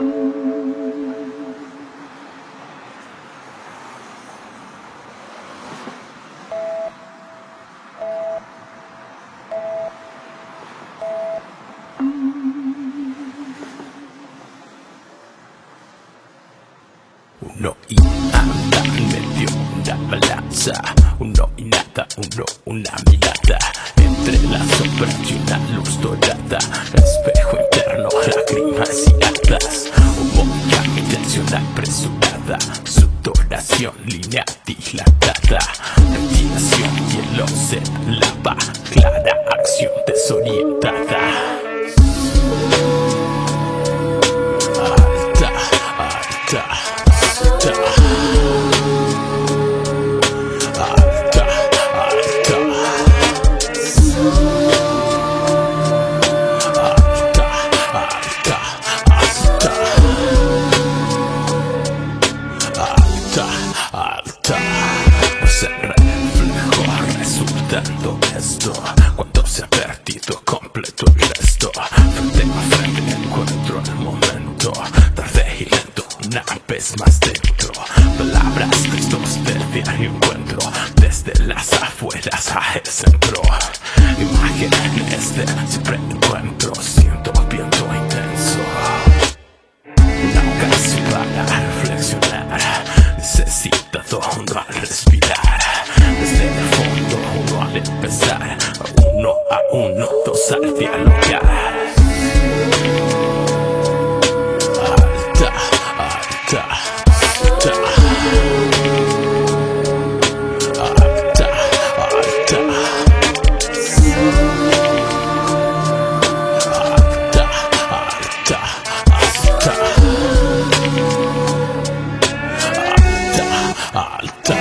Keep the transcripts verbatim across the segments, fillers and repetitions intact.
Uno y nada, medio una balanza. Uno y nada, uno, una mirada. Entre la sombra y una luz dorada. Espejo interno, lágrimas y hadas. Humoria, intención apresurada. Sudoración, línea dilatada. Ventilación, hielo se lava. Clara acción desorientada. Alta, alta. Alta, alta, alta, alta, alta, alta. No es el reflejo resultando esto cuando se ha perdido completo el resto. Frente a frente encuentro el momento, tarde y lento, una vez más dentro. Palabras, textos del diario encuentro, desde las afueras a el centro. Imágenes de siempre encuentro, siento viento intenso. Una ocasión para reflexionar, necesitado uno al respirar. Desde el fondo uno al empezar, uno a uno, dos al dialogar. Alta, alta, alta, alta, alta, alta, alta, alta, alta.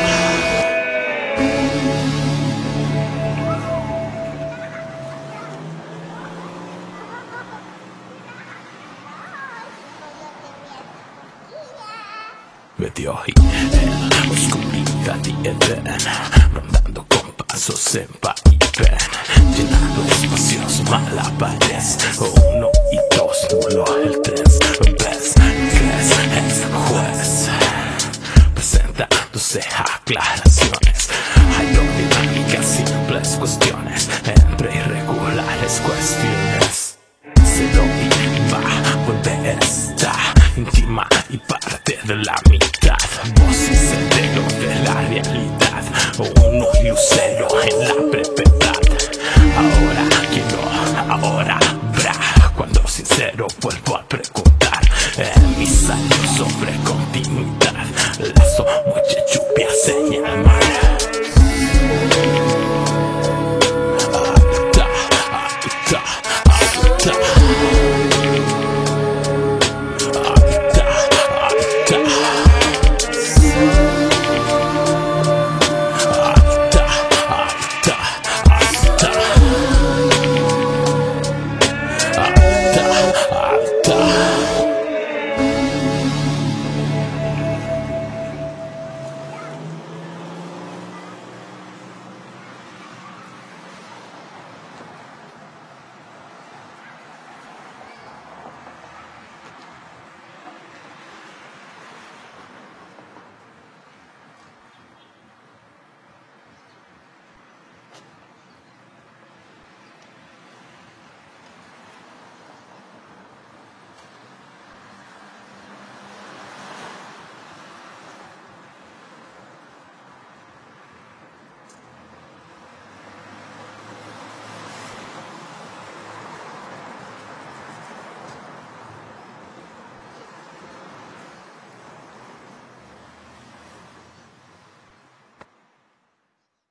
Medio y en oscuridad y Edén, rondando con pasos en vaivén, llenando espacios malabares. Uno y dos, nulo el tres. Ves, crees, es juez, presentándose aclaraciones. Aerodinámicas, simples cuestiones, entre irregulares cuestiones. Cero y va, vuelve esta, íntima y parte de la mitad. Voz y sendero de la realidad, uno lucero en la brevedad. Ahora quiero, ahora habrá, cuando sincero vuelvo a preguntar. En mis años sobre